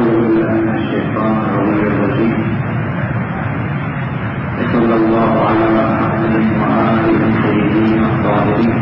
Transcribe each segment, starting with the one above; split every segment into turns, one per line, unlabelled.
بالله من الشيطان الرجيم. صلى الله على محمد وآله الطيبين الطاهرين.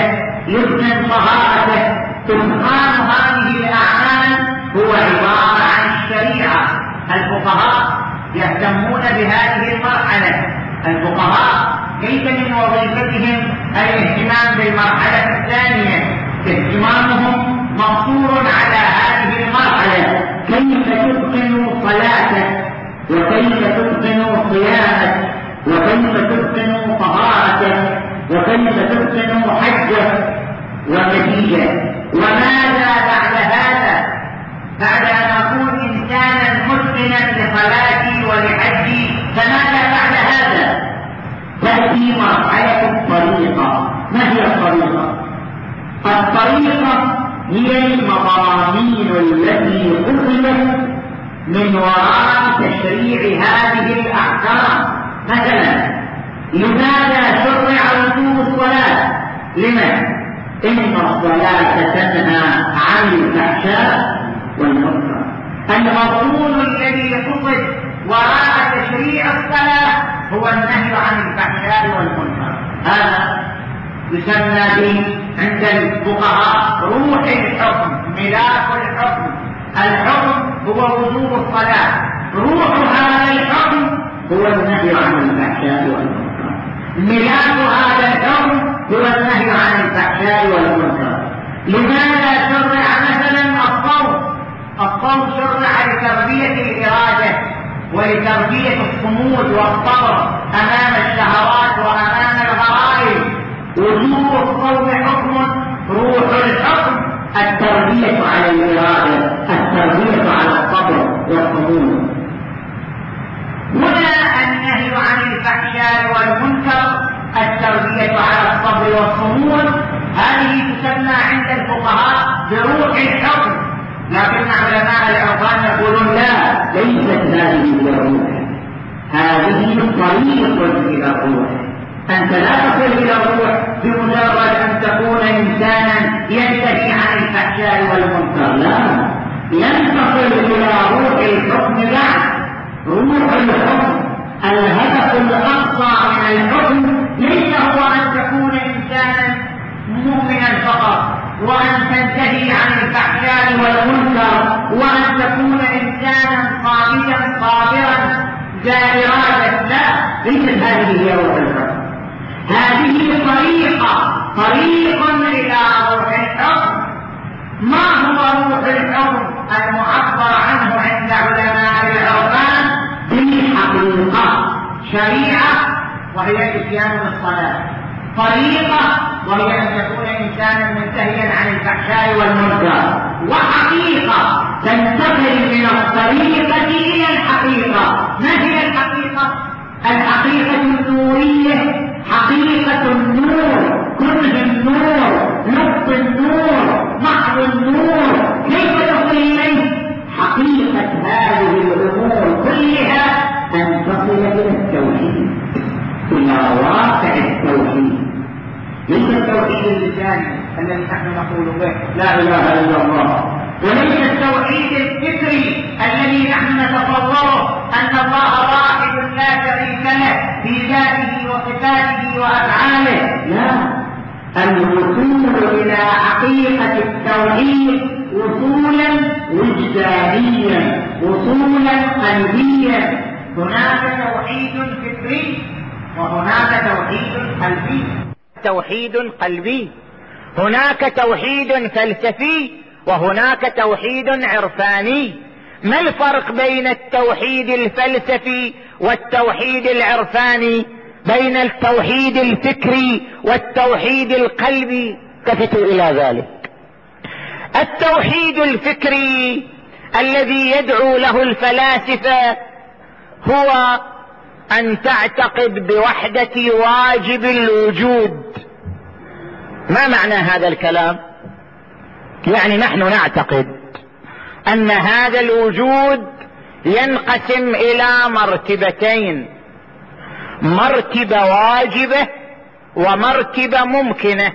يحسن طهارته. سبحان هذه الأعمال هو عبارة الفقهاء يهتمون بهذه المرحلة. الفقهاء ليس من وظيفتهم الاهتمام بالمرحلة الثانية، اهتمامهم مقصور على هذه المرحلة: كيف تتقن صلاتك، وكيف تتقن صيامك، وكيف تتقن طهارتك، وكيف تتقن حجك. والنتيجة وماذا بعد هذا؟ بعد أن أكون إنسانا متقنا لصلاتي ولحجي، فماذا بعد هذا؟ تأتي مرحلة الطريقة. ما هي الطريقة؟ الطريقة هي المضامين التي أخذت من وراء تشريع هذه الأحكام. مثلا لماذا شرع وجوب الصلاة؟ لماذا؟ إن الصلاة تنهى عن الفحشاء والمنكر. المضمون الذي يقصد وراء تشريع الصلاة هو النهي عن الفحشاء والمنكر. هذا يسمى عند الفقهاء روح الحكم، ملاك الحكم. الحكم هو وجوب الصلاة، روح هذا الحكم هو النهي عن الفحشاء والمنكر، ملاك هذا الحكم هو النهي عن الفحشاء والمنكر. لماذا شرع مثلا الصوم؟ الصوم شرع لتربية الإرادة ولتربية الصمود والصبر أمام الشهوات وأمام الغرائز. وجوب الصوم حكم، روح الحكم التربية على الإرادة، التربية على الصبر والصمود. هنا النهي عن الفحشاء والمنكر، التربية على الصبر والصمود، هذه تسمى عند الفقهاء بروح الحكم. لكن علماء العرفان يقولون لا، ليست هذه الروح، هذه طريق إلى الروح. أنت لا تصل إلى الروح بمجرد أن تكون إنسانا ينتهي عن الفحشاء والمنكر، لا، لن تصل إلى روح الحكم بعد. روح الحكم الهدف الأقصى من الحكم ليس هو أن تكون إنسانا مؤمنا فقط، وأن تنتهي عن الفحشاء والمنكر، وأن تكون إنسانا صامتا صابرا ذا إرادة. لا، ليست هذه هي روح الحكم. هذه طريق إلى روح الحكم. ما هو روح الحكم المعبر عنه عند علماء العرفان؟ بالحقيقة. شريعة وهي اتيان بالصلاة، طريقة وهي أن تكون إنسانا منتهيا عن الفحشاء والمنكر، وحقيقة تنتقل من الطريقة إلى الحقيقة. ما هي الحقيقة؟ الحقيقة النورية، حقيقة النور، كنه النور، لب النور، محض النور. كيف تصل إليه؟ حقيقة هذه الأمور كلها أن تصل إلى التوحيد، إلى واقع التوحيد، ليس التوحيد اللساني الذي نحن نقول به لا إله إلا الله، وليس التوحيد الفكري الذي نحن نتصوره أن الله واحد لا شريك له في ذاته وصفاته وأفعاله. لا، الوصول إلى حقيقة التوحيد وصولا وجدانيا، وصولا قلبيا. هناك توحيد فكري وهناك توحيد قلبي.
توحيد قلبي، هناك توحيد فلسفي وهناك توحيد عرفاني. ما الفرق بين التوحيد الفلسفي والتوحيد العرفاني، بين التوحيد الفكري والتوحيد القلبي؟ التفتوا إلى ذلك. التوحيد الفكري الذي يدعو له الفلاسفة هو أن تعتقد بوحدة واجب الوجود. ما معنى هذا الكلام؟ يعني نحن نعتقد أن هذا الوجود ينقسم إلى مرتبتين: مرتبة واجبة ومرتبة ممكنة.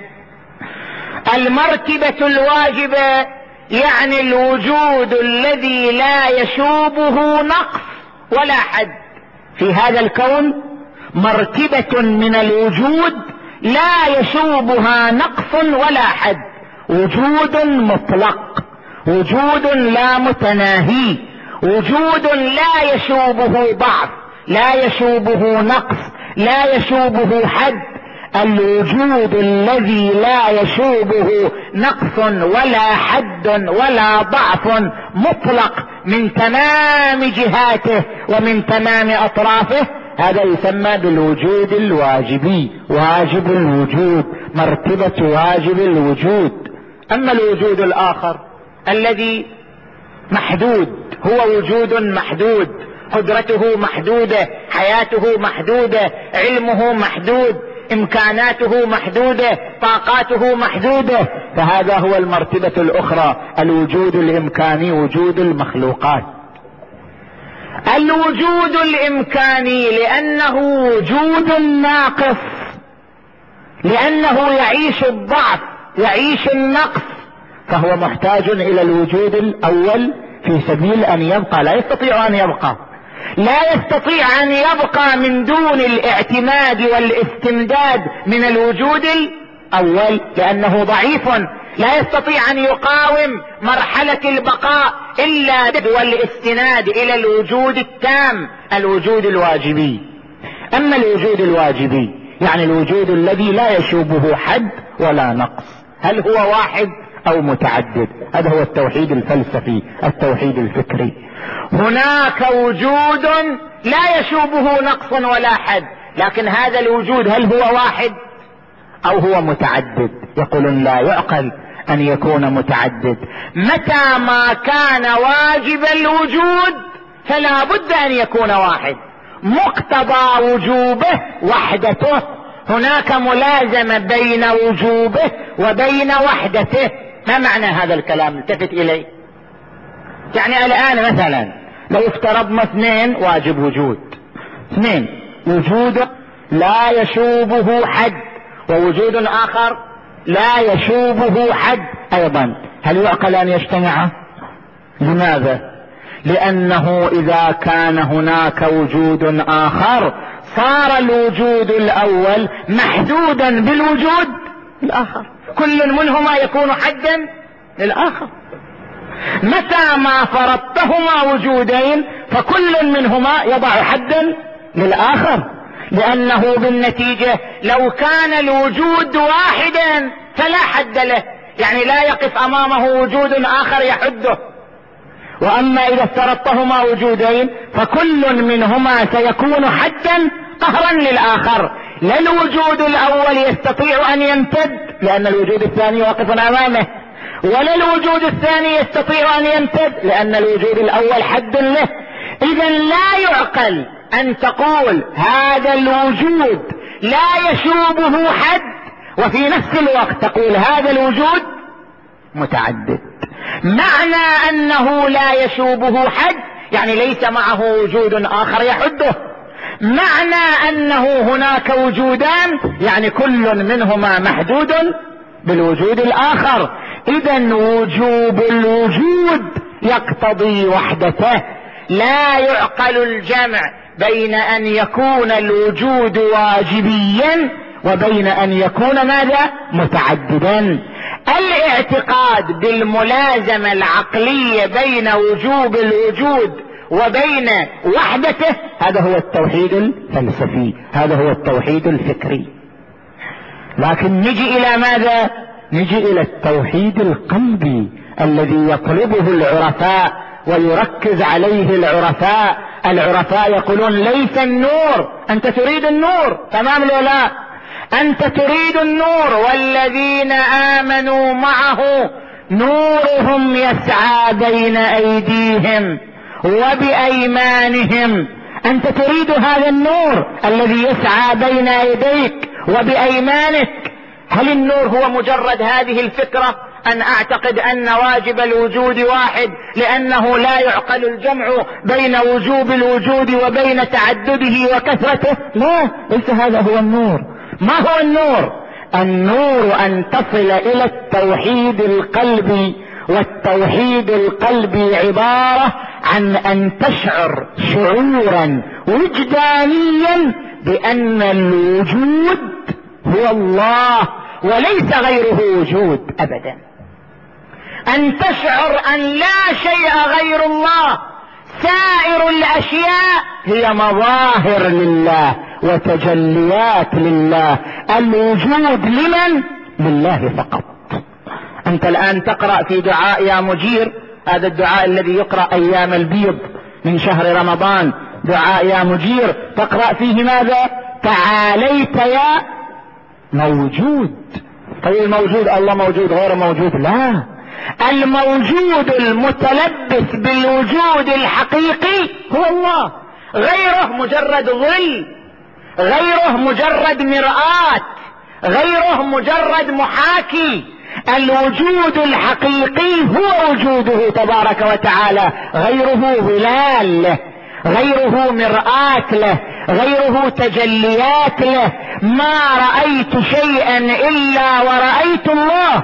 المرتبة الواجبة يعني الوجود الذي لا يشوبه نقص ولا حد. في هذا الكون مرتبة من الوجود لا يشوبها نقص ولا حد، وجود مطلق، وجود لا متناهي، وجود لا يشوبه ضعف، لا يشوبه نقص، لا يشوبه حد. الوجود الذي لا يشوبه نقص ولا حد ولا ضعف مطلق من تمام جهاته ومن تمام اطرافه، هذا يسمى بالوجود الواجبي، واجب الوجود، مرتبة واجب الوجود. اما الوجود الاخر الذي محدود، هو وجود محدود، قدرته محدودة، حياته محدودة، علمه محدود، امكاناته محدودة، طاقاته محدودة، فهذا هو المرتبة الاخرى، الوجود الامكاني، وجود المخلوقات. الوجود الامكاني لانه وجود ناقص، لانه يعيش الضعف، يعيش النقص، فهو محتاج الى الوجود الاول في سبيل ان يبقى. لا يستطيع ان يبقى، لا يستطيع ان يبقى من دون الاعتماد والاستمداد من الوجود الاول، لانه ضعيف، لا يستطيع ان يقاوم مرحلة البقاء الا بالاستناد الى الوجود التام، الوجود الواجبي. اما الوجود الواجبي يعني الوجود الذي لا يشوبه حد ولا نقص، هل هو واحد او متعدد؟ هذا هو التوحيد الفلسفي، التوحيد الفكري. هناك وجود لا يشوبه نقص ولا حد، لكن هذا الوجود هل هو واحد او هو متعدد؟ يقولون لا يعقل ان يكون متعدد. متى ما كان واجب الوجود فلا بد ان يكون واحد، مقتضى وجوبه وحدته. هناك ملازمة بين وجوبه وبين وحدته. ما معنى هذا الكلام؟ التفت اليه. يعني الان مثلا لو افترضنا اثنين واجب وجود، اثنين وجود لا يشوبه حد، ووجود اخر لا يشوبه حد ايضا، هل يعقل ان يجتمعا؟ لماذا؟ لانه اذا كان هناك وجود اخر صار الوجود الاول محدودا بالوجود الاخر، كل منهما يكون حدا للاخر. متى ما فرضتهما وجودين فكل منهما يضع حدا للاخر، لانه بالنتيجة لو كان الوجود واحدا فلا حد له، يعني لا يقف امامه وجود اخر يحده. واما اذا افترضتهما وجودين فكل منهما سيكون حدا قهرا للاخر. لا الوجود الاول يستطيع ان يمتد لان الوجود الثاني واقف امامه، ولا الوجود الثاني يستطيع ان يمتد لان الوجود الاول حد له. اذا لا يعقل ان تقول هذا الوجود لا يشوبه حد وفي نفس الوقت تقول هذا الوجود متعدد. معنى انه لا يشوبه حد يعني ليس معه وجود اخر يحده. معنى انه هناك وجودان يعني كل منهما محدود بالوجود الاخر. اذا وجوب الوجود يقتضي وحدته. لا يعقل الجمع بين ان يكون الوجود واجبيا وبين ان يكون ماذا؟ متعددا. الاعتقاد بالملازمة العقلية بين وجوب الوجود وبين وحدته هذا هو التوحيد الفلسفي، هذا هو التوحيد الفكري. لكن نجي الى ماذا؟ نجي الى التوحيد القلبي الذي يطلبه العرفاء ويركز عليه العرفاء. العرفاء يقولون ليس النور، انت تريد النور تمام لو لا؟ انت تريد النور والذين امنوا معه نورهم يسعى بين ايديهم وبايمانهم. انت تريد هذا النور الذي يسعى بين يديك وبايمانك. هل النور هو مجرد هذه الفكرة ان اعتقد ان واجب الوجود واحد لانه لا يعقل الجمع بين وجوب الوجود وبين تعدده وكثرته؟ لا، ليس هذا هو النور. ما هو النور؟ النور ان تصل الى التوحيد القلبي، والتوحيد القلبي عبارة عن ان تشعر شعورا وجدانيا بان الوجود هو الله وليس غيره وجود ابدا. ان تشعر ان لا شيء غير الله سائر الاشياء هي مظاهر لله وتجليات لله. الوجود لمن؟ لله فقط. انت الان تقرأ في دعاء يا مجير، هذا الدعاء الذي يقرأ ايام البيض من شهر رمضان، دعاء يا مجير، تقرأ فيه ماذا؟ تعاليت يا موجود. طيب الموجود الله موجود غير موجود؟ لا، الموجود المتلبس بالوجود الحقيقي هو الله، غيره مجرد ظل، غيره مجرد مرآة، غيره مجرد محاكي. الوجود الحقيقي هو وجوده تبارك وتعالى، غيره ظلال له، غيره مرآة له، غيره تجليات له. ما رأيت شيئا إلا ورأيت الله.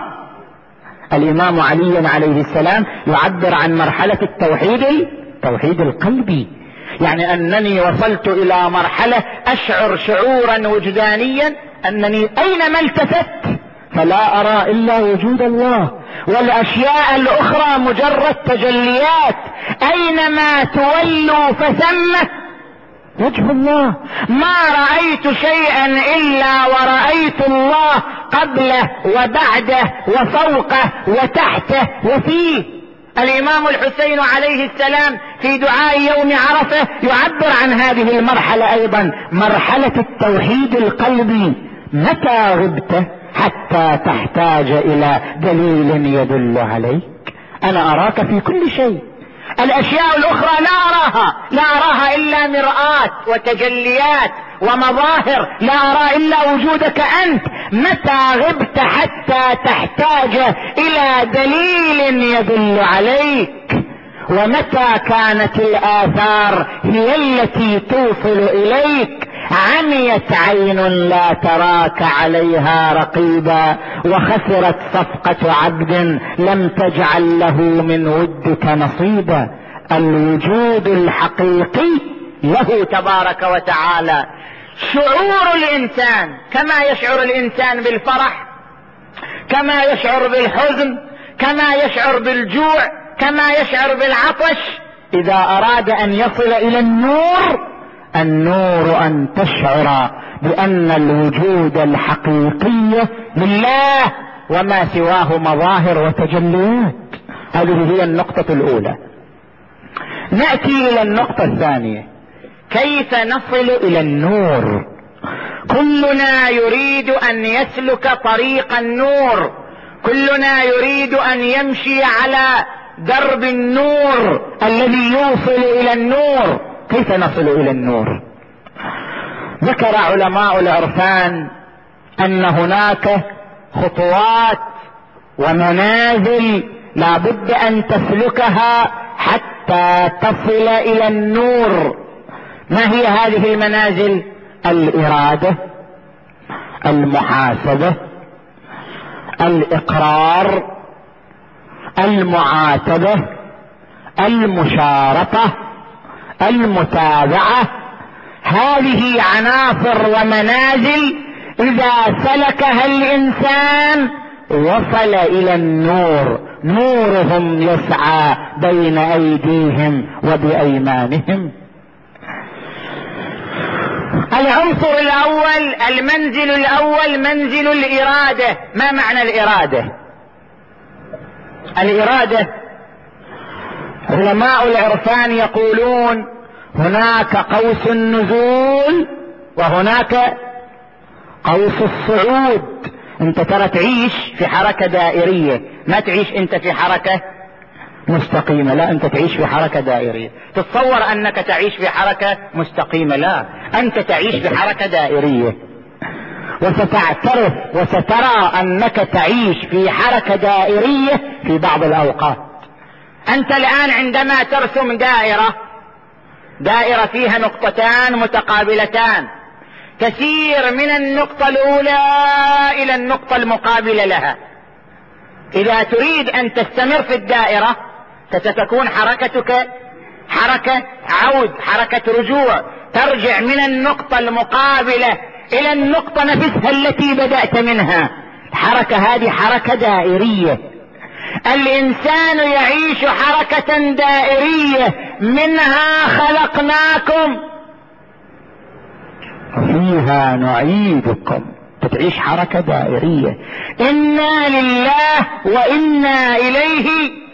الإمام علي عليه السلام يعبر عن مرحلة التوحيد القلبي، يعني أنني وصلت إلى مرحلة أشعر شعورا وجدانيا أنني أينما التفت فلا أرى إلا وجود الله، والأشياء الأخرى مجرد تجليات. أينما تولوا فثم وجه الله. ما رأيت شيئا إلا ورأيت الله قبله وبعده وفوقه وتحته وفيه. الإمام الحسين عليه السلام في دعاء يوم عرفة يعبر عن هذه المرحلة أيضا، مرحلة التوحيد القلبي. متى غبت حتى تحتاج إلى دليل يدل عليك؟ أنا أراك في كل شيء، الأشياء الأخرى لا أراها إلا مرآة وتجليات ومظاهر، لا أرى إلا وجودك أنت. متى غبت حتى تحتاج إلى دليل يدل عليك؟ ومتى كانت الآثار هي التي توصل إليك؟ عميت عين لا تراك عليها رقيبا، وخسرت صفقة عبد لم تجعل له من ودك نصيبا. الوجود الحقيقي له تبارك وتعالى. شعور الإنسان كما يشعر الإنسان بالفرح، كما يشعر بالحزن، كما يشعر بالجوع، كما يشعر بالعطش، إذا أراد أن يصل إلى النور أن تشعر بأن الوجود الحقيقي لله وما سواه مظاهر وتجليات. هذه هي النقطة الأولى. نأتي إلى النقطة الثانية، كيف نصل إلى النور؟ كلنا يريد أن يسلك طريق النور، كلنا يريد أن يمشي على درب النور الذي يوصل إلى النور. كيف نصل إلى النور؟ ذكر علماء العرفان أن هناك خطوات ومنازل لا بد أن تسلكها حتى تصل إلى النور. ما هي هذه المنازل؟ الإرادة، المحاسبة، الإقرار، المعاتبة، المشارطة، المتابعة. هذه عناصر ومنازل إذا سلكها الإنسان وصل إلى النور. نورهم يسعى بين أيديهم وبأيمانهم. العنصر الأول، المنزل الأول منزل الإرادة. ما معنى الإرادة؟ الإرادة علماء العرفان يقولون هناك قوس النزول وهناك قوس الصعود. انت ترى تعيش في حركة دائرية، ما تعيش انت في حركة مستقيمة، لا انت تعيش في حركة دائرية. تتصور انك تعيش في حركة مستقيمة، لا انت تعيش في حركة دائرية، وستعترف وسترى انك تعيش في حركة دائرية في بعض الاوقات. انت الان عندما ترسم دائرة فيها نقطتان متقابلتان، تسير من النقطة الاولى الى النقطة المقابلة لها. اذا تريد ان تستمر في الدائرة ستكون حركتك حركة عود، حركة رجوع، ترجع من النقطة المقابلة الى النقطة نفسها التي بدأت منها. الحركة هذه حركة دائرية. الانسان يعيش حركة دائرية منها خلقناكم وفيها نعيدكم. تعيش حركة دائرية، إنا لله وإنا إليه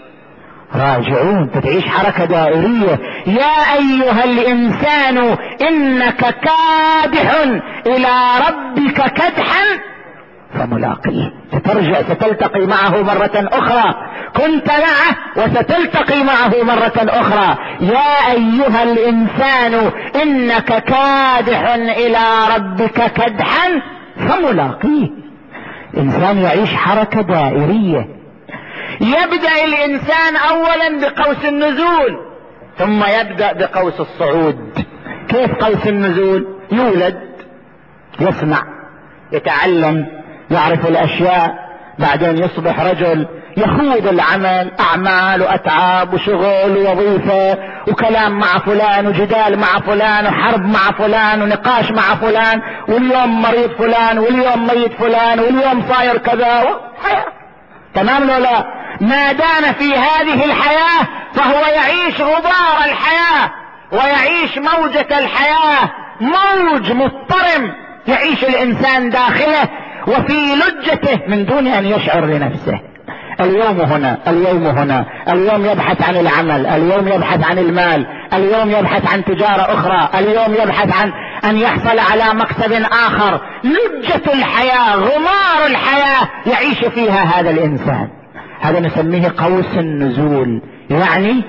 راجعون. تعيش حركة دائرية. يا أيها الإنسان إنك كادح إلى ربك كدحا فملاقيه. سترجع، ستلتقي معه مرة أخرى. كنت معه وستلتقي معه مرة أخرى. يا أيها الإنسان إنك كادح إلى ربك كدحا فملاقيه. إنسان يعيش حركة دائرية. يبدأ الإنسان أولا بقوس النزول، ثم يبدأ بقوس الصعود. كيف قوس النزول؟ يولد، يسمع، يتعلم، يعرف الأشياء، بعدين يصبح رجل، يخوض العمل، أعمال وأتعاب وشغل ووظيفة وكلام مع فلان وجدال مع فلان وحرب مع فلان ونقاش مع فلان، واليوم مريض فلان واليوم ميت فلان واليوم صاير كذا تمام لو لا؟ ما دام في هذه الحياة فهو يعيش غبار الحياة ويعيش موجة الحياة، موج مضطرم يعيش الإنسان داخله وفي لجته من دون أن يشعر لنفسه. اليوم هنا، اليوم هنا، اليوم يبحث عن العمل، اليوم يبحث عن المال، اليوم يبحث عن تجارة أخرى، اليوم يبحث عن أن يحصل على مكسب آخر. لجة الحياة، غمار الحياة يعيش فيها هذا الإنسان. هذا نسميه قوس النزول. يعني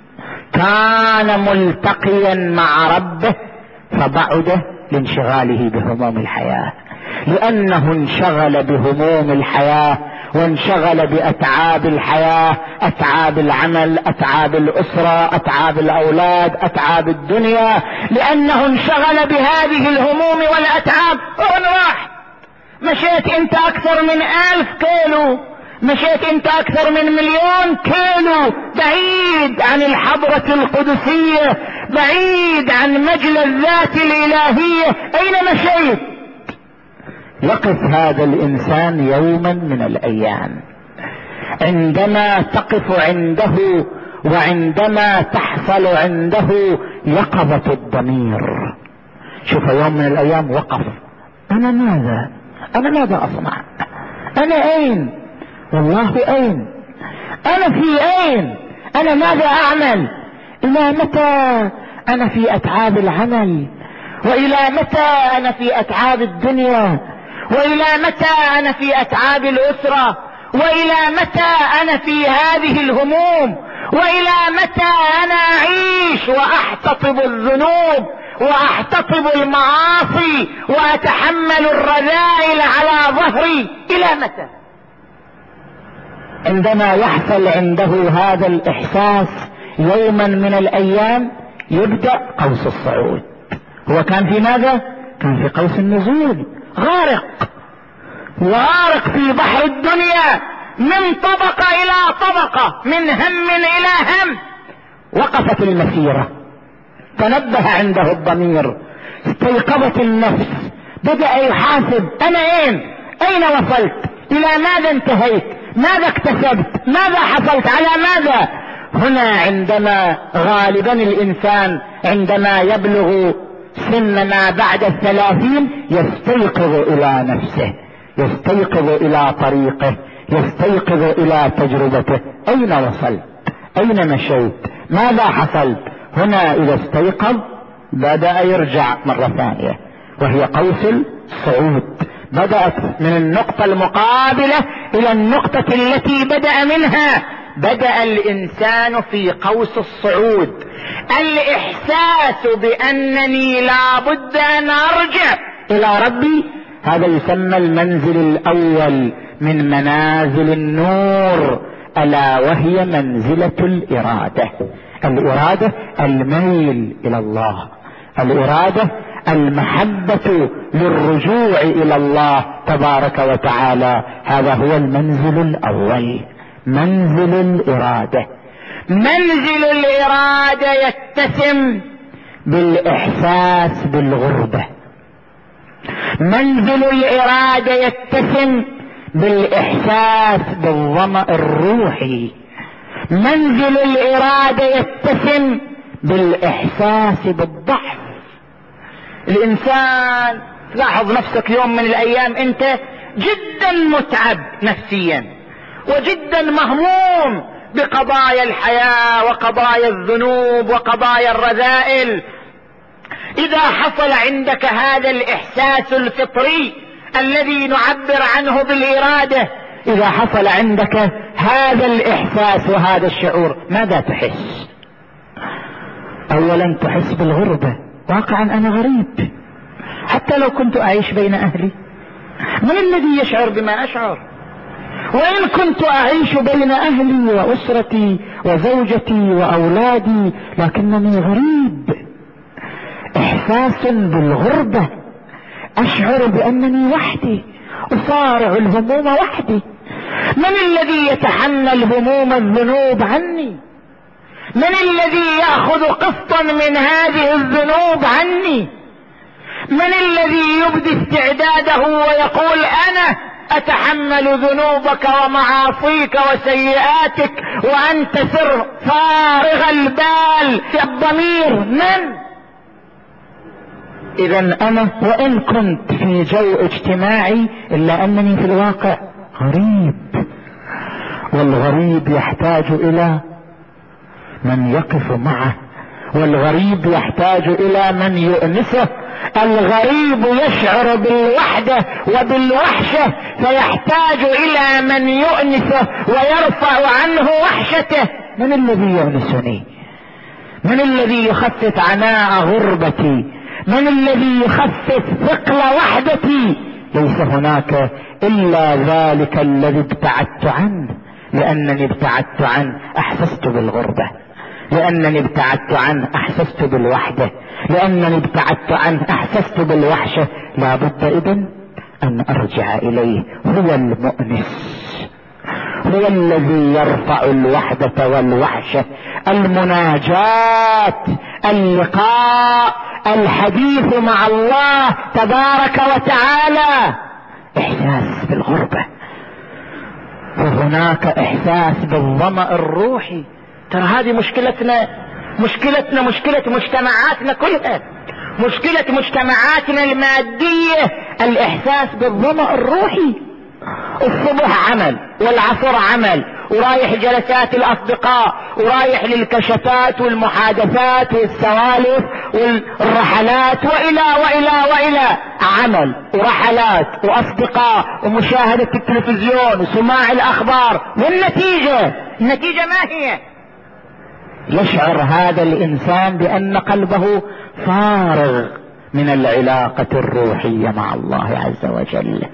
كان ملتقيا مع ربه فبعد لانشغاله بهموم الحياة، لأنه انشغل بهموم الحياة وانشغل بأتعاب الحياة، أتعاب العمل، أتعاب الأسرة، أتعاب الأولاد، أتعاب الدنيا. لأنه انشغل بهذه الهموم والأتعاب. راح مشيت انت أكثر من 1000 كيلو، مشيت انت أكثر من 1,000,000 كيلو بعيد عن الحضرة القدسية، بعيد عن مجلى الذات الإلهية. أين مشيت؟ يقف هذا الإنسان يوما من الأيام عندما تقف عنده وعندما تحصل عنده يقظة الضمير. شوف يوم من الأيام وقف. أنا ماذا أصنع؟ أنا أين؟ والله أين؟ أنا في أين؟ أنا ماذا أعمل؟ إلى متى أنا في أتعاب العمل؟ وإلى متى أنا في أتعاب الدنيا؟ وإلى متى أنا في أتعاب الأسرة؟ وإلى متى أنا في هذه الهموم؟ وإلى متى أنا أعيش وأحتطب الذنوب وأحتطب المعاصي وأتحمل الرذائل على ظهري؟ إلى متى؟ عندما يحصل عنده هذا الإحساس يوما من الأيام يبدأ قوس الصعود. هو كان في ماذا؟ كان في قوس النزول، غارق في بحر الدنيا، من طبقة إلى طبقة، من هم إلى هم. وقفت المسيرة، تنبه عنده الضمير، استيقظت النفس، بدأ يحاسب. أنا أين وصلت؟ إلى ماذا انتهيت؟ ماذا اكتسبت؟ ماذا حصلت؟ على ماذا؟ هنا عندما غالبا الإنسان عندما يبلغ سن ما بعد 30 يستيقظ إلى نفسه، يستيقظ إلى طريقه، يستيقظ إلى تجربته. أين وصلت؟ أين مشيت؟ ماذا حصلت؟ هنا إذا استيقظ بدأ يرجع مرة ثانية، وهي قوس الصعود. بدأت من النقطة المقابلة إلى النقطة التي بدأ منها. بدأ الإنسان في قوس الصعود، الإحساس بأنني لا بد أن أرجع إلى ربي. هذا يسمى المنزل الأول من منازل النور، ألا وهي منزلة الإرادة. الإرادة الميل إلى الله، الإرادة المحبة للرجوع إلى الله تبارك وتعالى. هذا هو المنزل الأول، منزل الإرادة. منزل الإرادة يتسم بالإحساس بالغربة، منزل الإرادة يتسم بالإحساس بالظمأ الروحي، منزل الإرادة يتسم بالاحساس بالضعف. الانسان لاحظ نفسك يوم من الايام انت جدا متعب نفسيا وجدا مهموم بقضايا الحياة وقضايا الذنوب وقضايا الرذائل. اذا حصل عندك هذا الاحساس الفطري الذي نعبر عنه بالارادة، اذا حصل عندك هذا الاحساس وهذا الشعور، ماذا تحس؟ اولا تحس بالغربة. واقعا انا غريب حتى لو كنت اعيش بين اهلي. من الذي يشعر بما اشعر؟ وان كنت اعيش بين اهلي واسرتي وزوجتي واولادي لكنني غريب. احساس بالغربة، اشعر بانني وحدي، اصارع الهموم وحدي. من الذي يتحمل هموم الذنوب عني؟ من الذي يأخذ قسطا من هذه الذنوب عني؟ من الذي يبدي استعداده ويقول انا اتحمل ذنوبك ومعاصيك وسيئاتك وانت سر فارغ البال يا الضمير؟ من؟ اذا انا وان كنت في جو اجتماعي الا انني في الواقع غريب، والغريب يحتاج الى من يقف معه، والغريب يحتاج الى من يؤنسه. الغريب يشعر بالوحدة وبالوحشة فيحتاج الى من يؤنسه ويرفع عنه وحشته. من الذي يؤنسني؟ من الذي يخفف عناء غربتي؟ من الذي يخفف ثقل وحدتي؟ ليس هناك الا ذلك الذي ابتعدت عنه. لانني ابتعدت عنه احسست بالغربة، لانني ابتعدت عنه احسست بالوحدة، لانني ابتعدت عنه احسست بالوحشة. لا بد اذن ان ارجع اليه. هو المؤنس، هو الذي يرفع الوحدة والوحشة. المناجاة، اللقاء، الحديث مع الله تبارك وتعالى، احساس بالغربة. وهناك احساس بالظمأ الروحي. ترى هذه مشكلة مجتمعاتنا كلها، مشكلة مجتمعاتنا المادية، الاحساس بالظمأ الروحي. الصبح عمل والعصر عمل، ورايح جلسات الاصدقاء، ورايح للكشفات والمحادثات والسوالف والرحلات والى عمل ورحلات واصدقاء ومشاهدة التلفزيون وسماع الاخبار. والنتيجة ما هي؟ يشعر هذا الانسان بان قلبه فارغ من العلاقة الروحية مع الله عز وجل.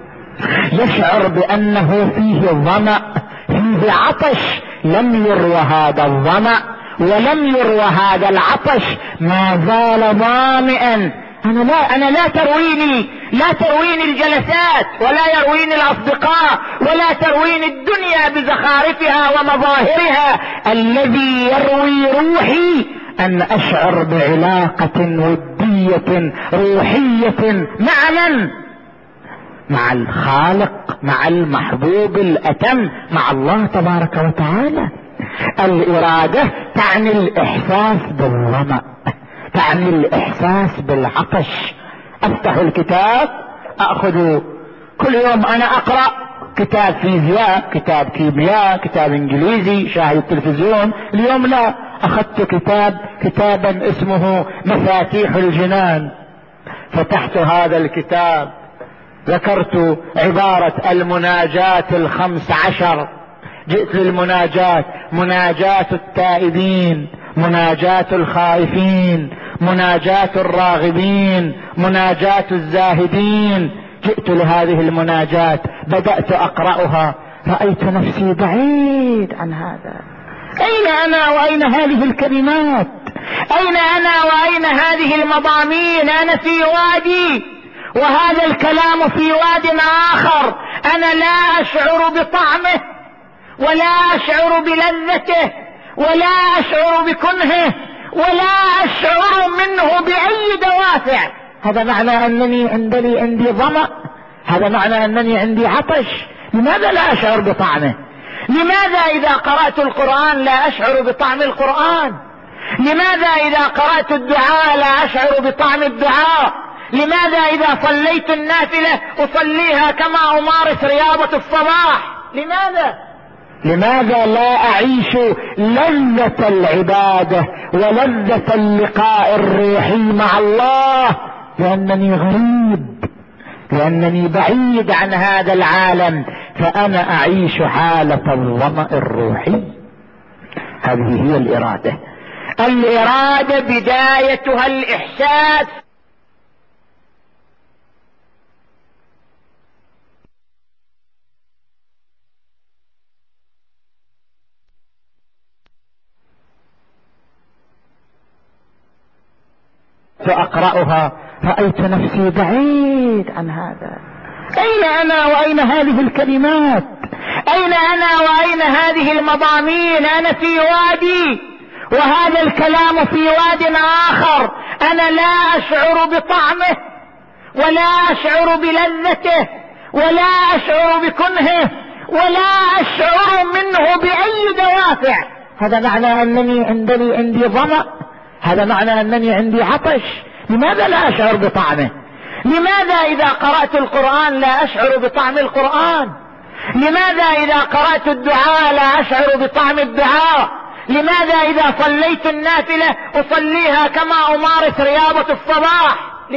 يشعر بانه فيه ظمأ، فيه عطش، لم يروى هذا الظمأ ولم يروى هذا العطش، ما زال ظامئا. انا لا ترويني الجلسات، ولا يرويني الاصدقاء، ولا ترويني الدنيا بزخارفها ومظاهرها. الذي يروي روحي ان اشعر بعلاقة ودية روحية مع من؟ مع الخالق، مع المحبوب الأتم، مع الله تبارك وتعالى. الإرادة تعني الإحساس بالظمأ، تعني الإحساس بالعطش. أفتح الكتاب، أخذ كل يوم أنا أقرأ كتاب فيزياء، كتاب كيمياء، كتاب إنجليزي، شاهد التلفزيون. اليوم لا، أخذت كتابا اسمه مفاتيح الجنان. فتحت هذا الكتاب، ذكرت عبارة المناجاة 15. جئت للمناجاة، مناجاة التائبين، مناجاة الخائفين، مناجاة الراغبين، مناجاة الزاهدين. جئت لهذه المناجاة، بدأت أقرأها، رأيت نفسي بعيد عن هذا. أين أنا وأين هذه الكلمات؟ أين أنا وأين هذه المضامين؟ أنا في وادي وهذا الكلام في واد آخر. أنا لا أشعر بطعمه، ولا أشعر بلذته، ولا أشعر بكنهه، ولا أشعر منه بأي دوافع. هذا معنى أنني عندي ظمأ، هذا معنى أنني عندي عطش. لماذا لا أشعر بطعمه؟ لماذا إذا قرأت القرآن لا أشعر بطعم القرآن؟ لماذا إذا قرأت الدعاء لا أشعر بطعم الدعاء؟ لماذا إذا صليت النافلة أصليها كما أمارس رياضة الصباح؟ لماذا لا أعيش لذة العبادة ولذة اللقاء الروحي مع الله؟ لأنني غريب، لأنني بعيد عن هذا العالم، فأنا أعيش حالة الظمأ الروحي. هذه هي الإرادة. الإرادة بدايتها الإحساس. فأقرأها رأيت نفسي بعيد عن هذا. أين أنا وأين هذه الكلمات؟ أين أنا وأين هذه المضامين؟ أنا في وادي وهذا الكلام في واد آخر. أنا لا أشعر بطعمه ولا أشعر بلذته ولا أشعر بكنهه ولا أشعر منه بأي دوافع. هذا معنى أنني عندي ظمأ، هذا معنى أنني عندي عطش. لماذا لا أشعر بطعمه؟ لماذا إذا قرأت القرآن لا أشعر بطعم القرآن؟ لماذا إذا قرأت الدعاء لا أشعر بطعم الدعاء؟ لماذا إذا صليت النافلة أصليها كما أمارس رياضة الصباح؟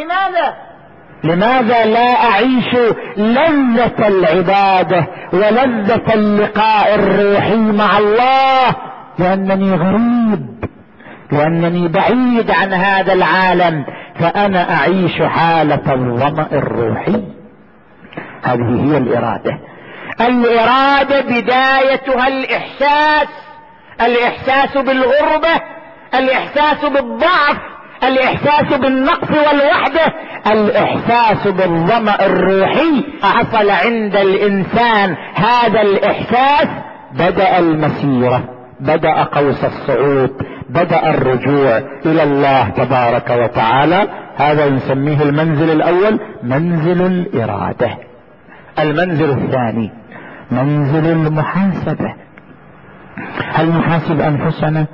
لماذا لا أعيش لذة العبادة ولذة اللقاء الروحي مع الله؟ لأنني غريب، لأنني بعيد عن هذا العالم، فأنا أعيش حالة الظمأ الروحي. هذه هي الإرادة. الإرادة بدايتها الإحساس. الإحساس بالغربة، الإحساس بالضعف، الإحساس بالنقص والوحدة، الإحساس بالظمأ الروحي. حصل عند الإنسان هذا الإحساس بدأ المسيرة، بدأ قوس الصعود، بدأ الرجوع إلى الله تبارك وتعالى. هذا نسميه المنزل الأول، منزل الإرادة. المنزل الثاني منزل المحاسبة. هل نحاسب أنفسنا؟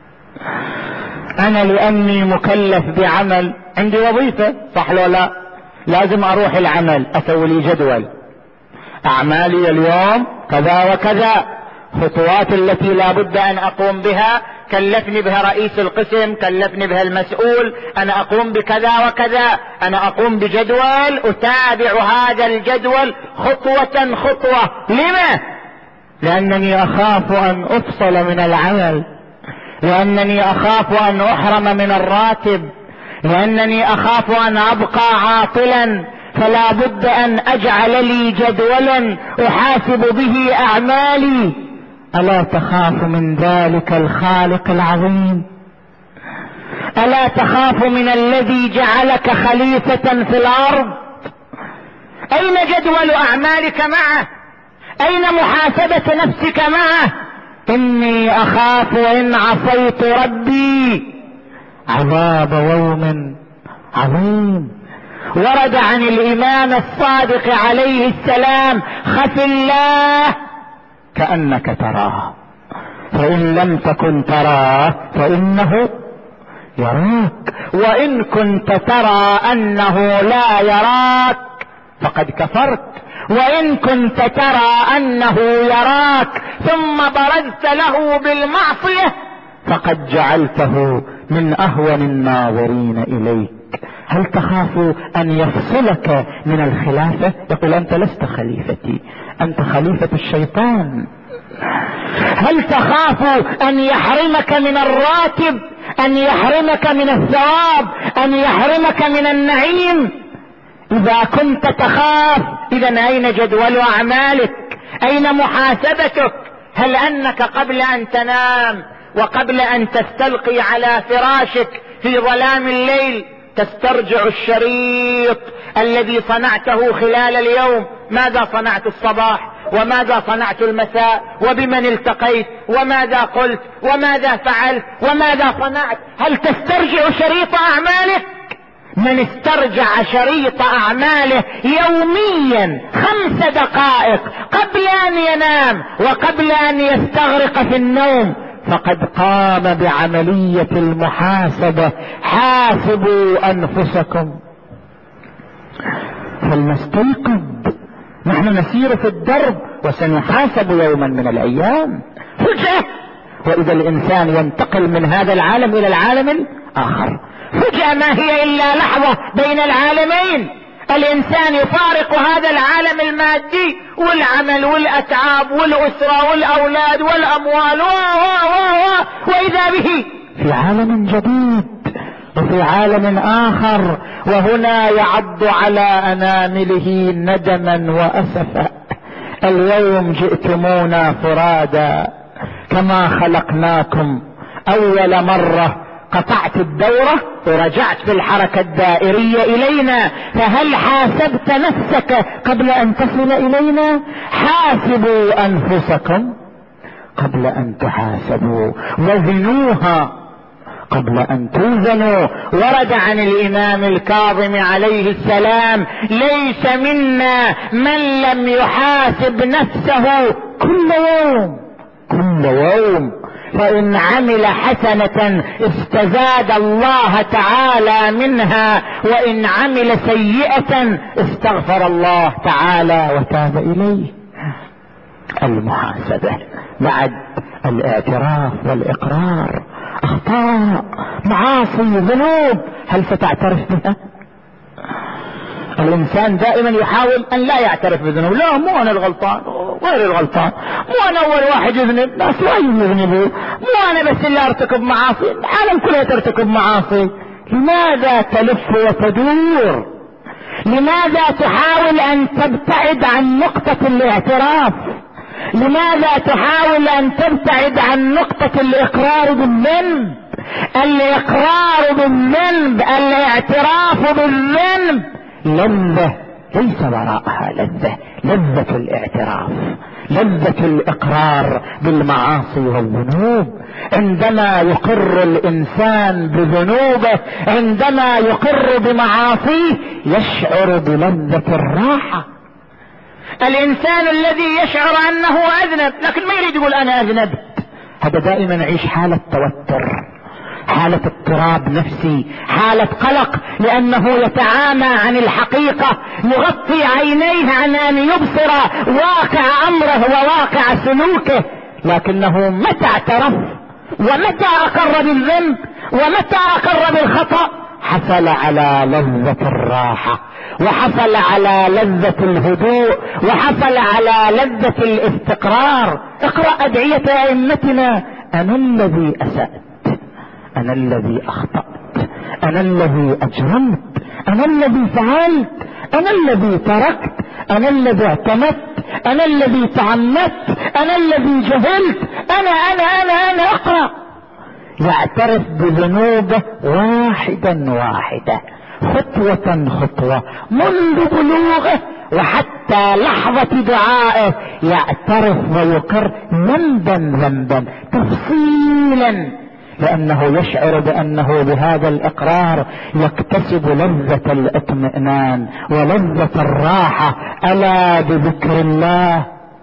أنا لأني مكلف بعمل، عندي وظيفة، صح ولا لا؟ لازم أروح العمل، أسوي لي جدول أعمالي اليوم كذا وكذا، خطوات التي لا بد أن أقوم بها، كلفني بها رئيس القسم، كلفني بها المسؤول، أنا أقوم بكذا وكذا. أنا أقوم بجدول، أتابع هذا الجدول خطوة خطوة. لما؟ لأنني أخاف أن أفصل من العمل، لأنني أخاف أن أحرم من الراتب، لأنني أخاف أن أبقى عاطلا، فلا بد أن أجعل لي جدولا أحاسب به أعمالي. ألا تخاف من ذلك الخالق العظيم؟ ألا تخاف من الذي جعلك خليفة في الأرض؟ أين جدول أعمالك معه؟ أين محاسبة نفسك معه؟ إني أخاف إن عصيت ربي عذاب يوم عظيم. ورد عن الإمام الصادق عليه السلام: خف الله كأنك تراه، فإن لم تكن تراه فإنه يراك، وإن كنت ترى أنه لا يراك فقد كفرت، وإن كنت ترى أنه يراك ثم برزت له بالمعصية فقد جعلته من أهون الناظرين إليك. هل تخاف أن يفصلك من الخلافة؟ يقول: أنت لست خليفتي، أنت خليفة الشيطان. هل تخاف أن يحرمك من الراتب، أن يحرمك من الثواب، أن يحرمك من النعيم؟ إذا كنت تخاف، إذن أين جدول أعمالك؟ أين محاسبتك؟ هل أنك قبل أن تنام وقبل أن تستلقي على فراشك في ظلام الليل تسترجع الشريط الذي صنعته خلال اليوم؟ ماذا صنعت الصباح، وماذا صنعت المساء، وبمن التقيت، وماذا قلت، وماذا فعلت، وماذا صنعت؟ هل تسترجع شريط أعمالك؟ من استرجع شريط أعماله يوميا 5 دقائق قبل أن ينام وقبل أن يستغرق في النوم فقد قام بعملية المحاسبة. حاسبوا أنفسكم. فلنستيقظ، نحن نسير في الدرب وسنحاسب يوما من الأيام. فجأة وإذا الإنسان ينتقل من هذا العالم إلى العالم الآخر، فجأة ما هي إلا لحظة بين العالمين. الإنسان يفارق هذا العالم المادي والعمل والأتعاب والأسرة والأولاد والأموال وإذا به في عالم جديد وفي عالم آخر، وهنا يعض على أنامله ندما وأسفا. اليوم جئتمونا فرادا كما خلقناكم أول مرة. قطعت الدورة ورجعت في الحركة الدائرية إلينا، فهل حاسبت نفسك قبل أن تصل إلينا؟ حاسبوا أنفسكم قبل أن تحاسبوا، وزنوها قبل أن توزنوا. ورد عن الإمام الكاظم عليه السلام: ليس منا من لم يحاسب نفسه كل يوم، فإن عمل حسنة استزاد الله تعالى منها، وإن عمل سيئة استغفر الله تعالى وتاب إليه. المحاسبة بعد الاعتراف والإقرار. أخطاء، معاصي، ذنوب، هل ستعترف بها؟ الإنسان دائما يحاول أن لا يعترف بذنوب. لا، مو أنا الغلطان، غير الغلطان، مو أنا أول واحد يذنب، ناس وايد يذنبوا، مو أنا بس اللي أرتكب معاصي، العالم كله ترتكب معاصي. لماذا تلف وتدور؟ لماذا تحاول أن تبتعد عن نقطة الاعتراف؟ لماذا تحاول أن تبتعد عن نقطة الإقرار بالذنب؟ الإقرار بالذنب، الاعتراف بالذنب لذة، ليس وراءها لذة الاعتراف، لذة الإقرار بالمعاصي والذنوب. عندما يقر الإنسان بذنوبه، عندما يقر بمعاصيه، يشعر بلذة الراحة. الإنسان الذي يشعر أنه أذنب لكن ما يريد يقول أنا أذنبت، هذا دائما يعيش حالة توتر، حالة اضطراب نفسي، حالة قلق، لأنه يتعامى عن الحقيقة، يغطي عينيه عن أن يبصر واقع أمره وواقع سلوكه. لكنه متى اعترف ومتى أقر بالذنب ومتى أقر بالخطأ، حصل على لذة الراحة، وحصل على لذة الهدوء، وحصل على لذة الاستقرار. اقرأ أدعية أئمتنا: أنا الذي أسأت، أنا الذي أخطأت، أنا الذي أجرمت، أنا الذي فعلت، أنا الذي تركت، أنا الذي اعتمدت، أنا الذي تعمدت، أنا الذي جهلت، أنا. اقرأ. يعترف بذنوبه واحدة، خطوة، منذ بلوغه وحتى لحظة دعائه يعترف ويقر ذنبا تفصيلا، لأنه يشعر بأنه بهذا الإقرار يكتسب لذة الاطمئنان ولذة الراحة. ألا بذكر الله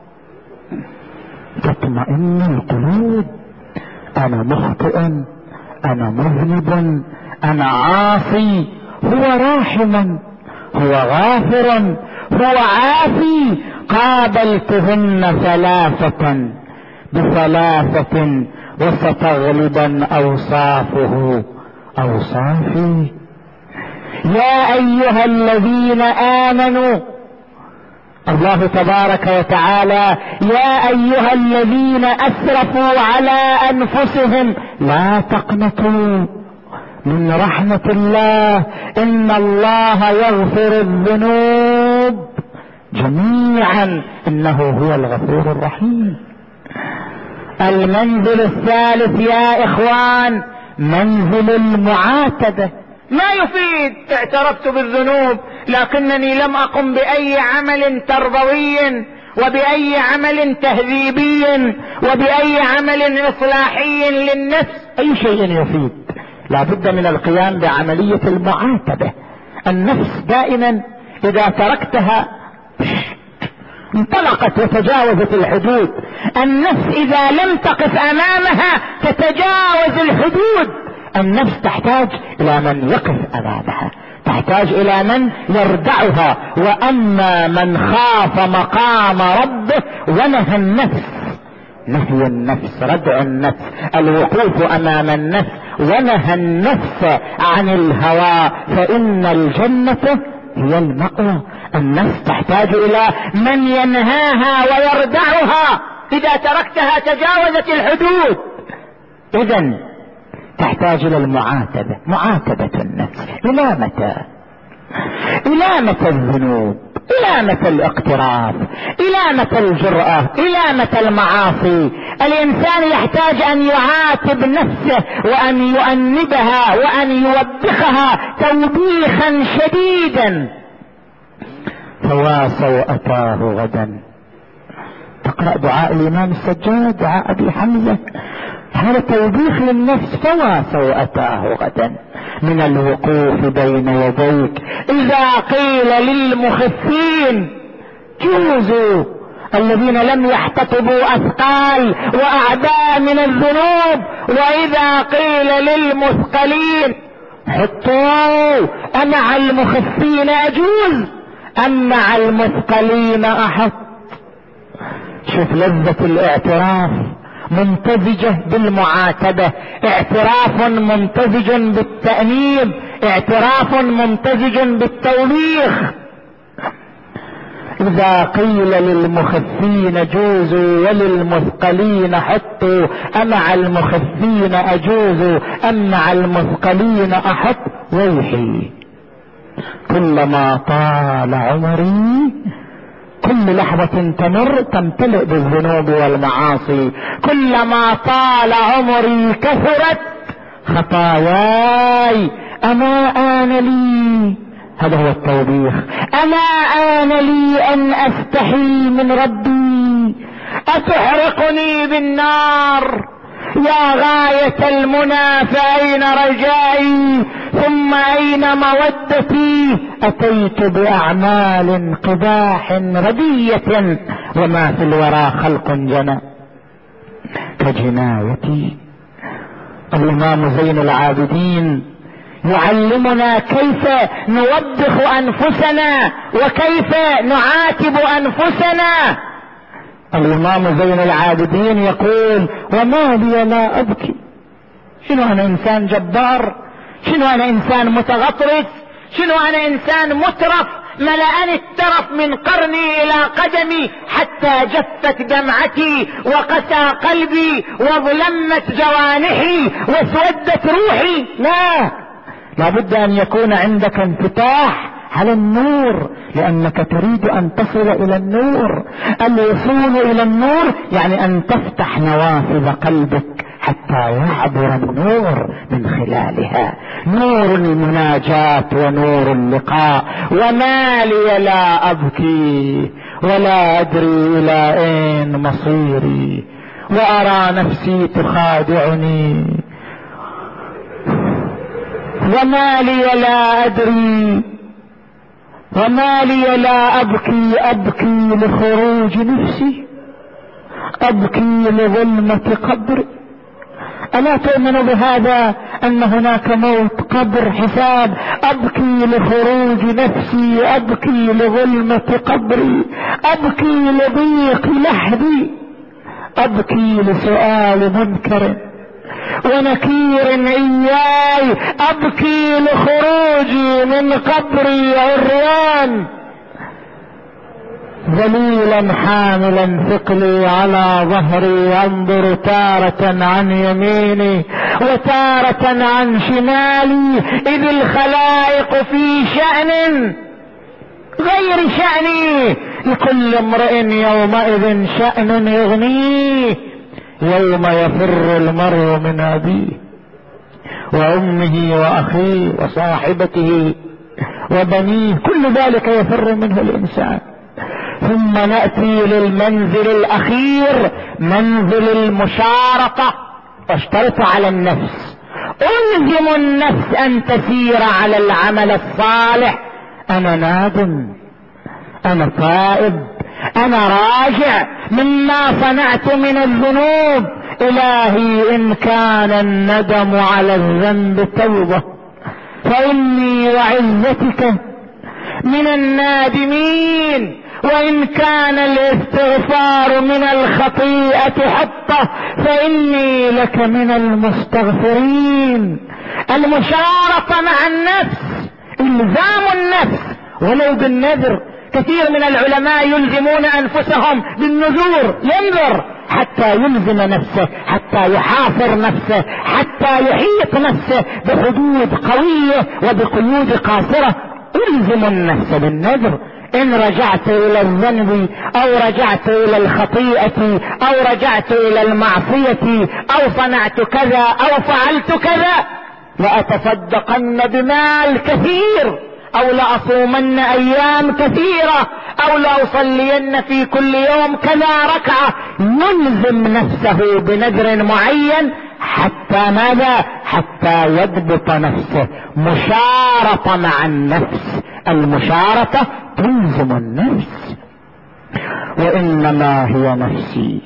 تطمئن القلوب. أنا مخطئ، أنا مذنب، أنا عاصي، هو راحم، هو غافر، هو عافي. قابلتهن ثلاثة بثلاثة وستغلبا أوصافه أوصافي. يا أيها الذين آمنوا، الله تبارك وتعالى: يا أيها الذين أسرفوا على أنفسهم لا تقنطوا من رحمة الله، إن الله يغفر الذنوب جميعا إنه هو الغفور الرحيم. المنزل الثالث يا إخوان منزل المعاتبة. ما يفيد اعترفت بالذنوب لكنني لم أقم بأي عمل تربوي وبأي عمل تهذيبي وبأي عمل إصلاحي للنفس. أي شيء يفيد؟ لا بد من القيام بعملية المعاتبة. النفس دائما إذا تركتها انطلقت وتجاوزت الحدود. النفس إذا لم تقف أمامها تتجاوز الحدود. النفس تحتاج إلى من يقف أمامها، تحتاج إلى من يردعها. وأما من خاف مقام ربه ونهى النفس، نهي النفس، ردع النفس، الوقوف أمام النفس، ونهى النفس عن الهوى، فإن الجنة هي المأوى. النفس تحتاج إلى من ينهاها ويردعها. إذا تركتها تجاوزت الحدود. إذن تحتاج إلى المعاتبة، معاتبة النفس. إلى متى؟ إلى متى الذنوب؟ إلى متى الاقتراف؟ إلى متى الجرأة؟ إلى متى المعاصي؟ الإنسان يحتاج أن يعاتب نفسه وأن يؤنبها وأن يوبخها توبيخا شديدا. فواصوا أتاه غدا. تقرأ دعاء الإمام السجاد، دعاء أبي حمزة، هذا توبيخ للنفس. فواصوا أتاه غدا من الوقوف بين يديك. إذا قيل للمخفين جوزوا، الذين لم يحتطبوا أثقال وأعباء من الذنوب، وإذا قيل للمثقلين حطوا، أمع المخفين أجوز أم مع المثقلين أحط. شوف لذة الاعتراف ممتزجة بالمعاتبة، اعتراف ممتزج بالتأنيب، اعتراف ممتزج بالتوليخ. إذا قيل للمخفين جوزوا وللمثقلين حطوا، أمع المخفين أجوزوا أم مع المثقلين أحط. ويحي كلما طال عمري، كل لحظة تمر تمتلئ بالذنوب والمعاصي. كلما طال عمري كثرت خطاياي. أما آن لي، هذا هو التوبيخ، أما آن لي أن أستحي من ربي. أتحرقني بالنار يا غاية المنى، فأين رجائي ثم أين مودتي؟ أتيت بأعمال قباح ردية، وما في الورى خلق جنى كجنايتي. الإمام زين العابدين يعلمنا كيف نوبخ أنفسنا وكيف نعاتب أنفسنا. الإمام زين العابدين يقول: وما لي لا أبكي. شنو أنا إنسان جبار؟ شنو أنا إنسان متغطرس؟ شنو أنا إنسان مترف؟ ملأني الترف من قرني إلى قدمي حتى جفت دمعتي وقسى قلبي وظلمت جوانحي واسودت روحي. لا بد أن يكون عندك انفتاح على النور، لأنك تريد أن تصل إلى النور. الوصول إلى النور يعني أن تفتح نوافذ قلبك حتى يعبر النور من خلالها، نور المناجاة ونور اللقاء. وما لي لا أبكي ولا أدري إلى أين مصيري، وأرى نفسي تخادعني. وما لي لا أدري، وما لي لا أبكي، أبكي لخروج نفسي، أبكي لظلمة قبري. ألا تؤمن بهذا أن هناك موت، قبر، حساب؟ أبكي لخروج نفسي، أبكي لظلمة قبري، أبكي لضيق لحدي، أبكي لسؤال منكر ونكير إياي، أبكي لخروجي من قبري عريان ذليلا حاملا ثقلي على ظهري، أنظر تارة عن يميني وتارة عن شمالي، إذ الخلائق في شأن غير شأني، لكل امرئ يومئذ شأن يغنيه، يوم يفر المرء من أبيه وأمه وأخيه وصاحبته وبنيه، كل ذلك يفر منه الإنسان. ثم نأتي للمنزل الأخير، منزل المشارطة. واشترط على النفس، ألزم النفس أن تسير على العمل الصالح. أنا نادم، أنا تائب، انا راجع مما صنعت من الذنوب. الهي ان كان الندم على الذنب توبة فاني وعزتك من النادمين، وان كان الاستغفار من الخطيئة حطة فاني لك من المستغفرين. المشارطة مع النفس، الزام النفس ولو بالنذر. كثير من العلماء يلزمون انفسهم بالنذور، ينذر حتى يلزم نفسه، حتى يحاصر نفسه، حتى يحيط نفسه بحدود قوية وبقيود قاصرة. الزم النفس بالنذر. ان رجعت الى الذنب او رجعت الى الخطيئة او رجعت الى المعصية او صنعت كذا او فعلت كذا لأتصدقن بمال كثير او لأصومن ايام كثيرة او لأصلين في كل يوم كذا ركعة. يلزم نفسه بنذر معين حتى ماذا؟ حتى يضبط نفسه. مشارطة مع النفس. المشارطة تلزم النفس. وانما هي نفسي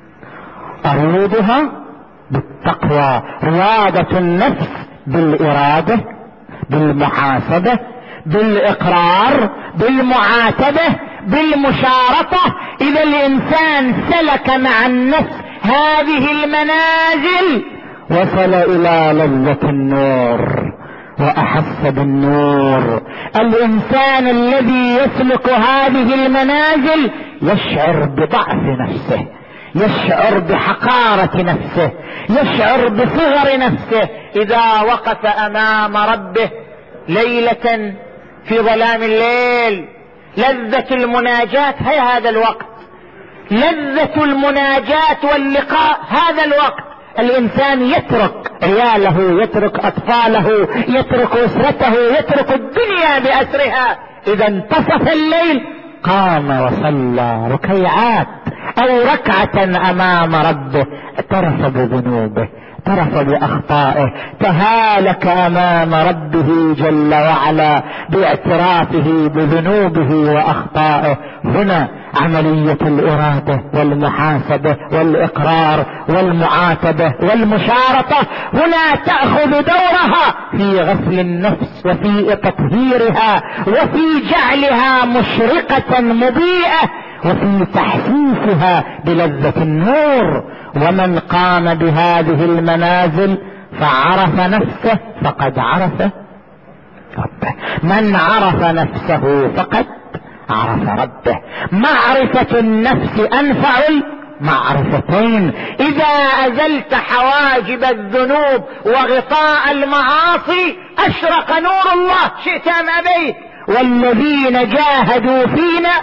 اروضها بالتقوى. رياضة النفس بالارادة، بالمحاسبة، بالاقرار، بالمعاتبة، بالمشارطة. اذا الانسان سلك مع النفس هذه المنازل وصل الى لذة النور واحس بالنور. الانسان الذي يسلك هذه المنازل يشعر بضعف نفسه، يشعر بحقارة نفسه، يشعر بصغر نفسه. اذا وقف امام ربه ليلة في ظلام الليل، لذة المناجاة هي هذا الوقت، لذة المناجاة واللقاء هذا الوقت. الانسان يترك عياله، يترك اطفاله، يترك اسرته، يترك الدنيا باسرها. اذا انتصف الليل قام وصلى ركيعات او ركعة امام ربه، اعترف بذنوبه، اعترف باخطائه، تهالك امام ربه جل وعلا باعترافه بذنوبه واخطائه. هنا عملية الارادة والمحاسبة والاقرار والمعاتبة والمشارطة هنا تأخذ دورها في غسل النفس وفي تطهيرها وفي جعلها مشرقة مضيئة وفي تحسيسها بلذة النور. ومن قام بهذه المنازل فعرف نفسه فقد عرف ربه. من عرف نفسه فقد عرف ربه. معرفة النفس انفع المعرفتين. اذا ازلت حواجب الذنوب وغطاء المعاصي اشرق نور الله شئت ام ابيت. والذين جاهدوا فينا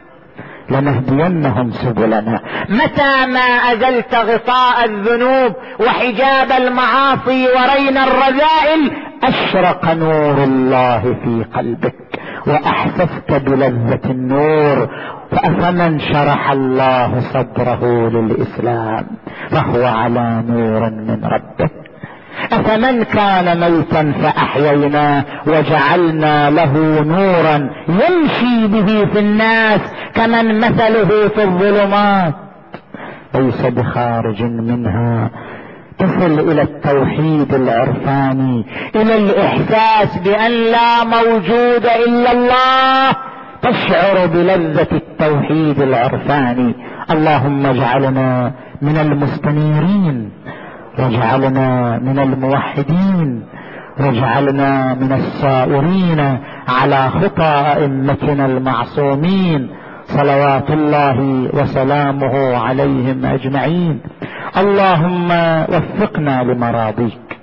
لنهدينهم سبلنا. متى ما ازلت غطاء الذنوب وحجاب المعاصي ورين الرذائل اشرق نور الله في قلبك واحسست بلذة النور. فأفمن شرح الله صدره للإسلام فهو على نور من ربه. أفمن كان ميتا فأحييناه وجعلنا له نورا يمشي به في الناس كمن مثله في الظلمات ليس بخارج منها. تصل إلى التوحيد العرفاني، إلى الإحساس بأن لا موجود إلا الله، تشعر بلذة التوحيد العرفاني. اللهم اجعلنا من المستنيرين، واجعلنا من الموحدين، واجعلنا من السائرين على خطى أئمتنا المعصومين صلوات الله وسلامه عليهم أجمعين. اللهم وفقنا لمراضيك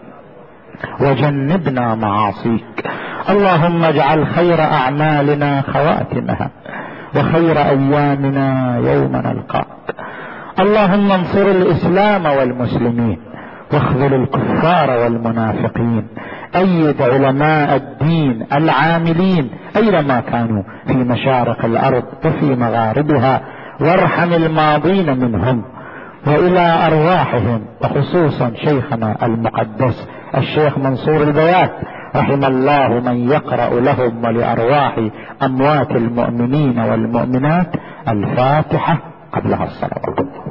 وجنبنا معاصيك. اللهم اجعل خير أعمالنا خواتمها وخير أيامنا يوم نلقاك. اللهم انصر الإسلام والمسلمين واخذل الكفار والمنافقين. أيد علماء الدين العاملين أينما كانوا في مشارق الأرض وفي مغاربها، وارحم الماضين منهم وإلى أرواحهم، وخصوصا شيخنا المقدس الشيخ منصور البيات رحم الله من يقرأ لهم ولأرواح أموات المؤمنين والمؤمنات الفاتحة قبلها الصلوات.